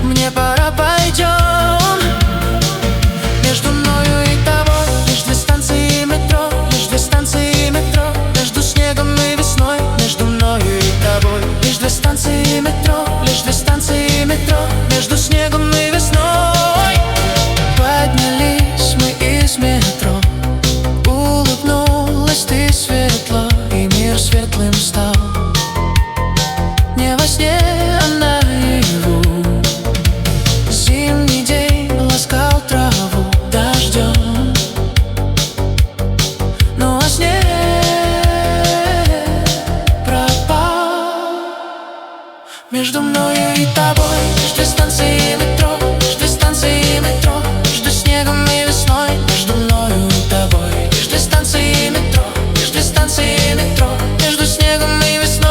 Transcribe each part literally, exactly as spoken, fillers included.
мне пора, пойдем. Между мною и тобой лишь две станции метро, лишь две станции метро. Между снегом и весной, между мною и тобой лишь две станции метро, лишь две станции метро. Между снегом и весной. Поднялись мы из метро, улыбнулась ты светло, и мир светлым стал. Не во сне, а наяву. Зимний день ласкал траву дождем, но во сне пропал. Между мною и тобой лишь две станции метро, лишь две станции метро. Между снегом и весной, между мною и тобой лишь две станции метро, лишь две станции метро. Между снегом и весной.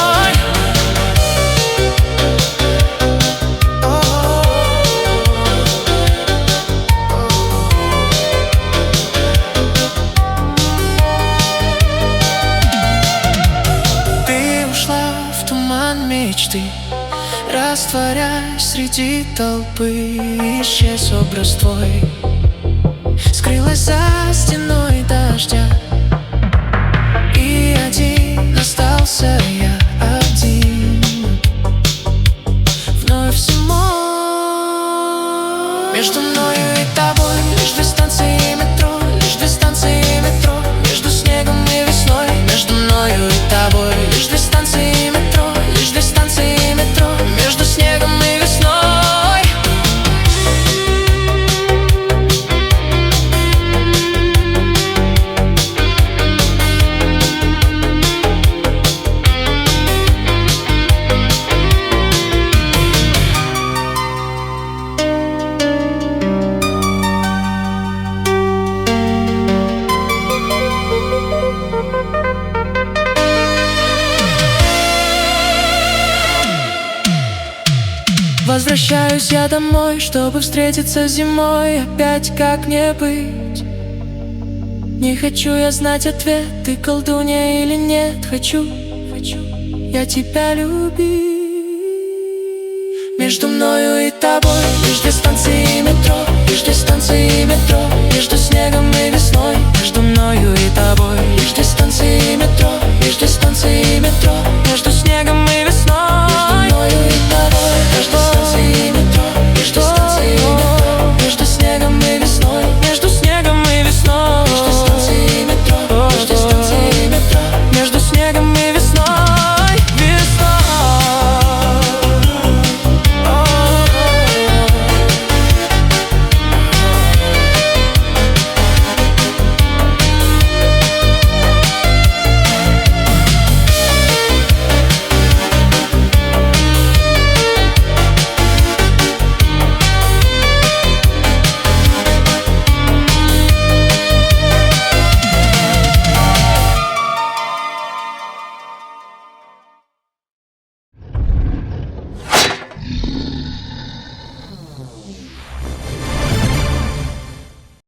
Ты ушла в туман мечты, растворяясь среди толпы. Исчез образ твой, скрылась за стеной дождя, и один остался я один, вновь зимой. Между мною и тобой лишь две станции метро, лишь две станции метро. Между снегом и весной, между мною и тобой лишь две станции метро, лишь две станции метро. Между снегом и весной. Возвращаюсь я домой, чтобы встретиться зимой. Опять как не быть. Не хочу я знать ответ, ты колдунья или нет. Хочу, хочу я тебя любить. Между мною и тобой лишь две станции метро, лишь две станции метро. Между снегом и весной, между мною и тобой лишь две станции метро, лишь две станции метро. Между